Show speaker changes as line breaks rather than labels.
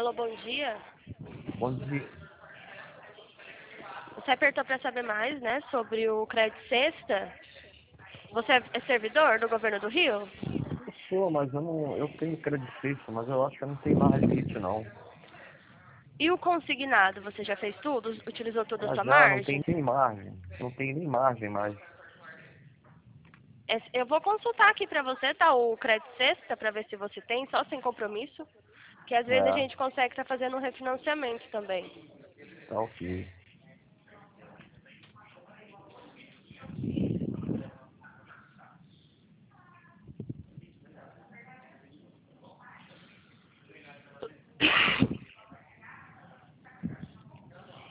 Alô, bom dia.
Bom dia.
Você apertou para saber mais, né, sobre o Crédito Sexta? Você é servidor do governo do Rio?
Eu sou, mas eu tenho crédito fixo, mas eu acho que eu não tenho mais limite, não.
E o consignado, você já fez tudo? Utilizou toda a
Ah,
sua
já não tem
margem?
nem margem. Não tem nem margem mais.
Eu vou consultar aqui para você, tá, o Crédito Sexta, para ver se você tem, só sem compromisso. Que às vezes a
É,
gente consegue estar fazendo um refinanciamento também.
tá ok.